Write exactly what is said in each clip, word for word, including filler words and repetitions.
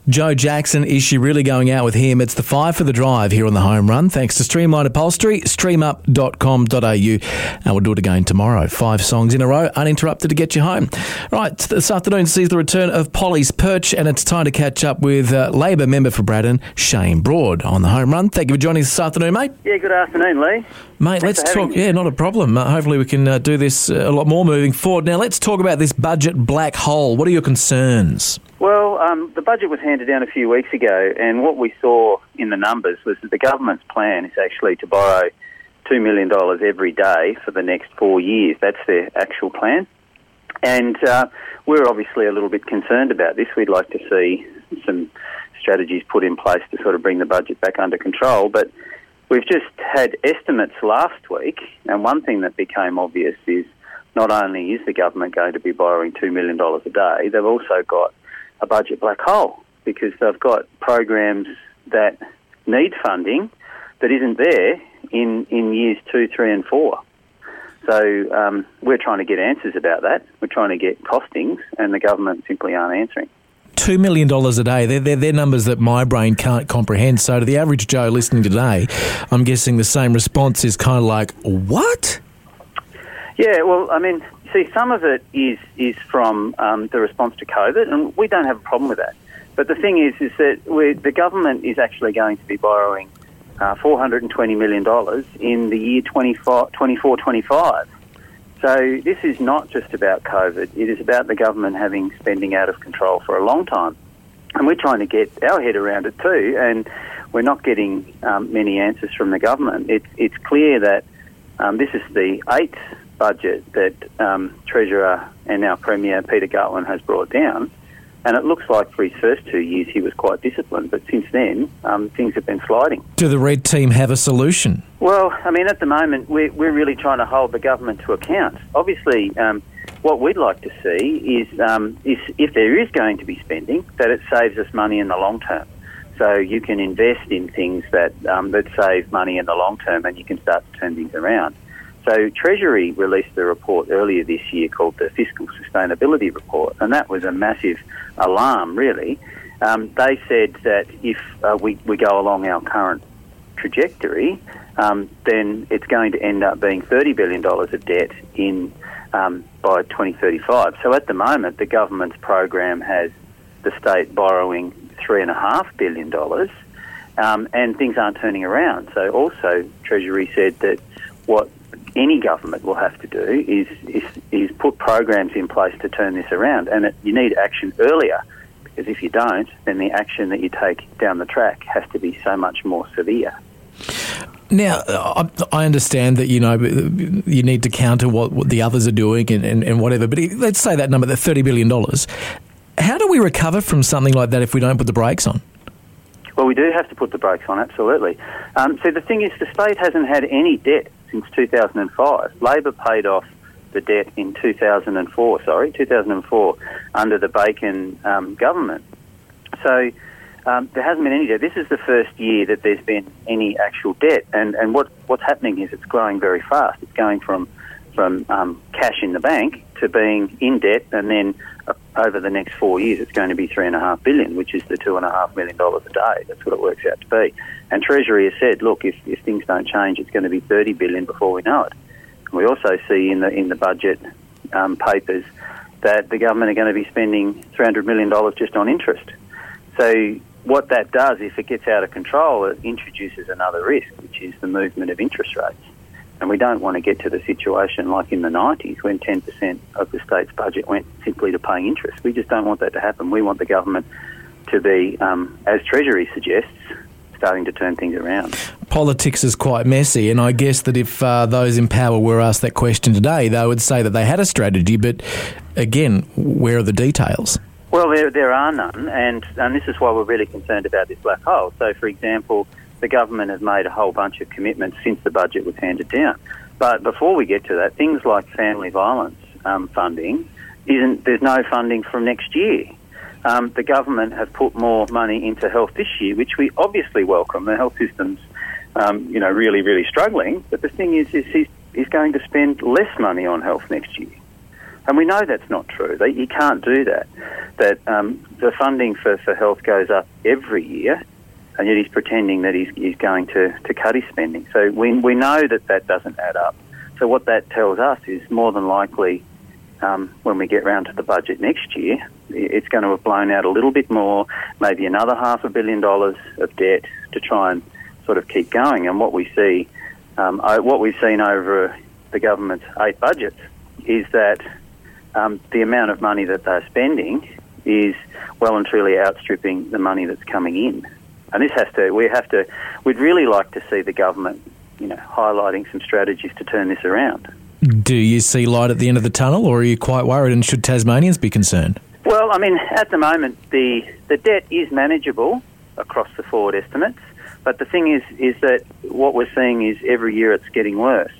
Joe Jackson, is she really going out with him? It's the five for the drive here on the Home Run, thanks to Streamline Upholstery, stream up dot com dot a u, and we'll do it again tomorrow. Five songs in a row, uninterrupted to get you home. Right, this afternoon sees the return of Polly's Perch, and it's time to catch up with uh, Labor member for Braddon, Shane Broad, on the Home Run. Thank you for joining us this afternoon, mate. Yeah, good afternoon, Lee. Mate, Thanks let's talk. me. Yeah, not a problem. Uh, hopefully we can uh, do this uh, a lot more moving forward. Now, let's talk about this budget black hole. What are your concerns? Well, um, the budget was handed down a few weeks ago, and what we saw in the numbers was that the government's plan is actually to borrow two million dollars every day for the next four years. That's their actual plan. And uh, we're obviously a little bit concerned about this. We'd like to see some strategies put in place to sort of bring the budget back under control, but we've just had estimates last week, and one thing that became obvious is not only is the government going to be borrowing two million dollars a day, they've also got a budget black hole, because they've got programs that need funding that isn't there in, in years two, three and four. So um, we're trying to get answers about that. We're trying to get costings, and the government simply aren't answering. two million dollars a day, they're, they're, they're numbers that my brain can't comprehend. So to the average Joe listening today, I'm guessing the same response is kind of like, what? Yeah, well, I mean, see, some of it is is from um, the response to COVID, and we don't have a problem with that. But the thing is, is that we're, the government is actually going to be borrowing uh, four hundred twenty million dollars in the year twenty-four twenty-five. So this is not just about COVID. It is about the government having spending out of control for a long time. And we're trying to get our head around it too, and we're not getting um, many answers from the government. It's, it's clear that um, this is the eighth budget that um, Treasurer and now Premier Peter Gutwein has brought down. And it looks like for his first two years he was quite disciplined, but since then um, things have been sliding. Do the Red Team have a solution? Well, I mean, at the moment we're, we're really trying to hold the government to account. Obviously, um, what we'd like to see is, um, is if there is going to be spending, that it saves us money in the long term. So you can invest in things that um, that save money in the long term, and you can start to turn things around. So Treasury released a report earlier this year called the Fiscal Sustainability Report, and that was a massive alarm, really. Um, they said that if uh, we, we go along our current trajectory, um, then it's going to end up being thirty billion dollars of debt in um, by twenty thirty-five. So at the moment, the government's program has the state borrowing three point five billion dollars, um, and things aren't turning around. So also Treasury said that what any government will have to do is, is is put programs in place to turn this around, and it, you need action earlier, because if you don't, then the action that you take down the track has to be so much more severe. Now, I understand that, you know, you need to counter what, what the others are doing and, and, and whatever, but let's say that number, that thirty billion dollars, how do we recover from something like that if we don't put the brakes on? Well, we do have to put the brakes on, absolutely. Um, so the thing is, the state hasn't had any debt since two thousand five. Labor paid off the debt in two thousand four, sorry, two thousand four, under the Bacon um, government. So um, there hasn't been any debt. This is the first year that there's been any actual debt, and, and what, what's happening is it's growing very fast. It's going from, from um, cash in the bank to being in debt, and then uh, over the next four years it's going to be three and a half billion, which is the two and a half million dollars a day. That's what it works out to be. And Treasury has said, look, if, if things don't change, it's going to be thirty billion before we know it. We also see in the in the budget um, papers that the government are going to be spending three hundred million dollars just on interest. So what that does, if it gets out of control, it introduces another risk, which is the movement of interest rates. And we don't want to get to the situation like in the nineties when ten percent of the state's budget went simply to paying interest. We just don't want that to happen. We want the government to be, um, as Treasury suggests, starting to turn things around. Politics is quite messy, and I guess that if uh, those in power were asked that question today, they would say that they had a strategy, but again, where are the details? Well, there there are none, and, and this is why we're really concerned about this black hole. So, for example, the government has made a whole bunch of commitments since the budget was handed down. But before we get to that, things like family violence um, funding, isn't there's no funding from next year. Um, the government have put more money into health this year, which we obviously welcome. The health system's, um, you know, really, really struggling. But the thing is, is he's, he's going to spend less money on health next year. And we know that's not true. They, you can't do that. That um, the funding for, for health goes up every year, and yet he's pretending that he's, he's going to, to cut his spending. So we, we know that that doesn't add up. So what that tells us is more than likely um, when we get round to the budget next year, it's going to have blown out a little bit more, maybe another half a billion dollars of debt to try and sort of keep going. And what we see, um, what we've seen over the government's eight budgets is that um, the amount of money that they're spending is well and truly outstripping the money that's coming in. And this has to, we have to, we'd really like to see the government, you know, highlighting some strategies to turn this around. Do you see light at the end of the tunnel, or are you quite worried, and should Tasmanians be concerned? Well, I mean, at the moment, the, the debt is manageable across the forward estimates, but the thing is, is that what we're seeing is every year it's getting worse.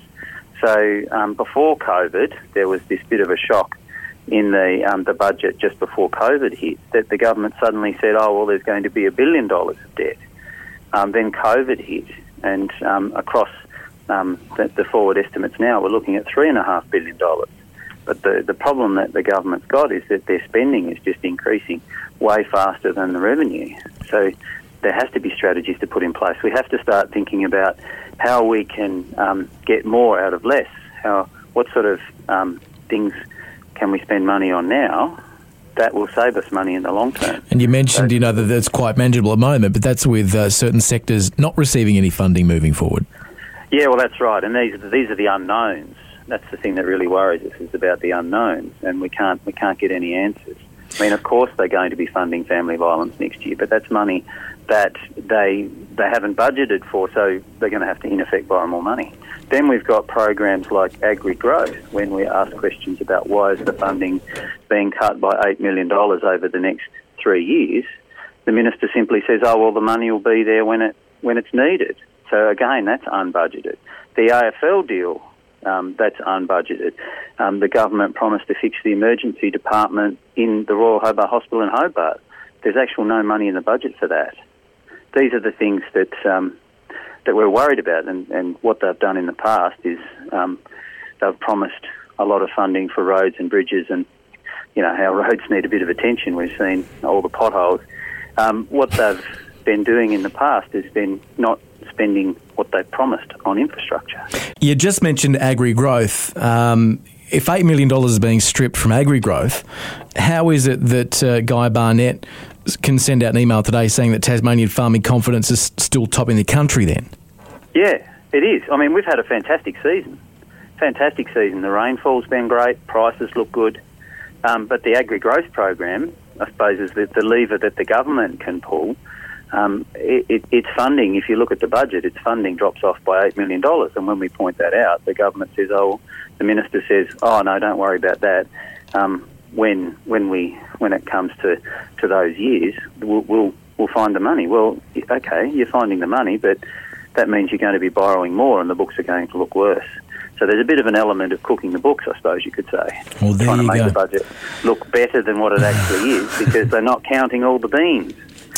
So um, before COVID, there was this bit of a shock in the um, the budget just before COVID hit, that the government suddenly said, oh, well, there's going to be a billion dollars of debt. Um, then COVID hit, and um, across um, the, the forward estimates now, we're looking at three point five billion dollars. But the, the problem that the government's got is that their spending is just increasing way faster than the revenue. So there has to be strategies to put in place. We have to start thinking about how we can um, get more out of less. How, what sort of um, things can we spend money on now that will save us money in the long term? And you mentioned, so, you know, that that's quite manageable at the moment, but that's with uh, certain sectors not receiving any funding moving forward. Yeah, well, that's right. And these are the, these are the unknowns. That's the thing that really worries us, is about the unknowns, and we can't we can't get any answers. I mean, of course, they're going to be funding family violence next year, but that's money that they they haven't budgeted for, so they're going to have to, in effect, borrow more money. Then we've got programs like agri-growth, when we ask questions about why is the funding being cut by eight million dollars over the next three years, the minister simply says, oh, well, the money will be there when it when it's needed. So, again, that's unbudgeted. The A F L deal, um, that's unbudgeted. Um, the government promised to fix the emergency department in the Royal Hobart Hospital in Hobart. There's actually no money in the budget for that. These are the things that um, that we're worried about, and, and what they've done in the past is um, they've promised a lot of funding for roads and bridges, and, you know, our roads need a bit of attention. We've seen all the potholes. Um, what they've been doing in the past has been not spending what they promised on infrastructure. You just mentioned agri-growth. Um, if eight million dollars is being stripped from agri-growth, how is it that uh, Guy Barnett can send out an email today saying that Tasmanian farming confidence is still topping the country then? Yeah, it is. I mean, we've had a fantastic season. Fantastic season. The rainfall's been great, prices look good. Um, but the agri-growth program, I suppose, is the, the lever that the government can pull. Um, it, it, its funding, if you look at the budget, its funding drops off by eight million dollars. And when we point that out, the government says, oh, the minister says, oh, no, don't worry about that. Um, when when we when it comes to, to those years, we'll, we'll we'll find the money. Well, okay, you're finding the money, but that means you're going to be borrowing more, and the books are going to look worse. So there's a bit of an element of cooking the books, I suppose you could say. Well, there trying to you make go. the budget look better than what it actually is, because they're not counting all the beans,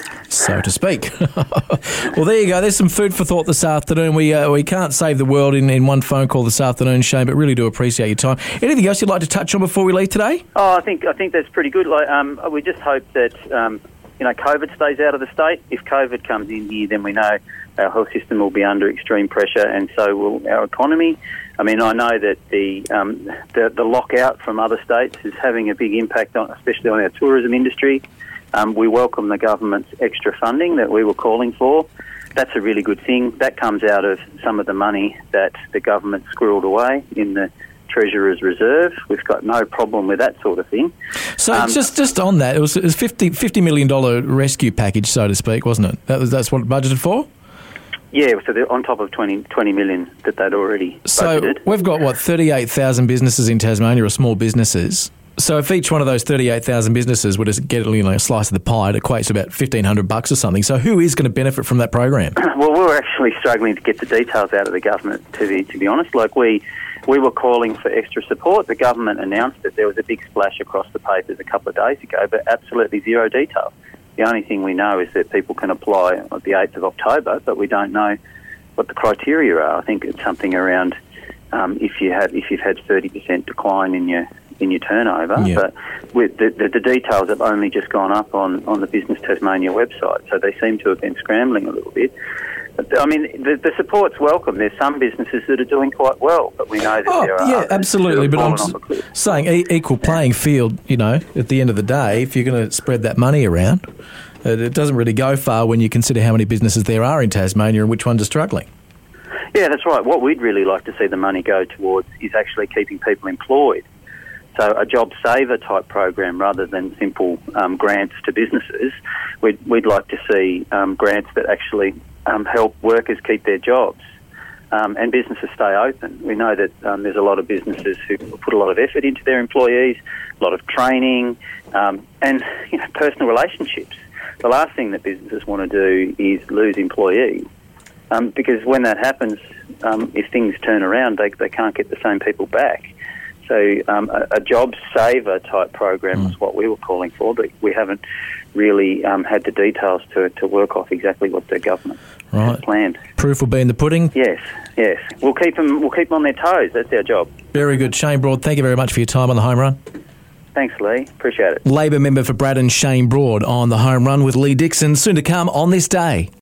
so to speak. Well, there you go. There's some food for thought this afternoon. We uh, we can't save the world in, in one phone call this afternoon, Shane, but really do appreciate your time. Anything else you'd like to touch on before we leave today? Oh, I think I think that's pretty good. Like, um, we just hope that um, you know, COVID stays out of the state. If COVID comes in here, then we know our health system will be under extreme pressure, and so will our economy. I mean, I know that the um, the, the lockout from other states is having a big impact on, especially on our tourism industry. Um, we welcome the government's extra funding that we were calling for. That's a really good thing. That comes out of some of the money that the government squirreled away in the Treasurer's Reserve. We've got no problem with that sort of thing. So um, just just on that, it was, it was fifty, fifty million dollars rescue package, so to speak, wasn't it? That was That's what it budgeted for? Yeah, so they're on top of twenty, twenty million that they'd already budgeted. So we've got, what, thirty-eight thousand businesses in Tasmania, or small businesses. So if each one of those thirty-eight thousand businesses were to get, you know, a slice of the pie, it equates to about fifteen hundred bucks or something. So who is going to benefit from that program? Well, we were actually struggling to get the details out of the government, to be, to be honest. Like, we we were calling for extra support. The government announced that there was a big splash across the papers a couple of days ago, but absolutely zero detail. The only thing we know is that people can apply on the eighth of October, but we don't know what the criteria are. I think it's something around um, if you have if you've had thirty percent decline in your in your turnover. Yeah. But with the, the, the details have only just gone up on, on the Business Tasmania website, so they seem to have been scrambling a little bit. But, I mean, the, the support's welcome. There's some businesses that are doing quite well, but we know that Oh, there are yeah, others absolutely. that But have I'm fallen off a cliff. s- saying e- equal playing field, you know, at the end of the day, if you're going to spread that money around, it, it doesn't really go far when you consider how many businesses there are in Tasmania and which ones are struggling. Yeah, that's right. What we'd really like to see the money go towards is actually keeping people employed. So a job saver type program rather than simple um, grants to businesses. We'd, we'd like to see um, grants that actually um, help workers keep their jobs um, and businesses stay open. We know that um, there's a lot of businesses who put a lot of effort into their employees, a lot of training, um, and you know, personal relationships. The last thing that businesses want to do is lose employees. Um, because when that happens, um, if things turn around, they, they can't get the same people back. So um, a, a job saver type program mm. is what we were calling for, but we haven't really um, had the details to, to work off exactly what the government right. has planned. Proof will be in the pudding. Yes, yes. We'll keep them. We'll keep them on their toes. That's our job. Very good, Shane Broad. Thank you very much for your time on the Home Run. Thanks, Lee. Appreciate it. Labor member for Braddon, Shane Broad, on the Home Run with Lee Dixon, soon to come on this day.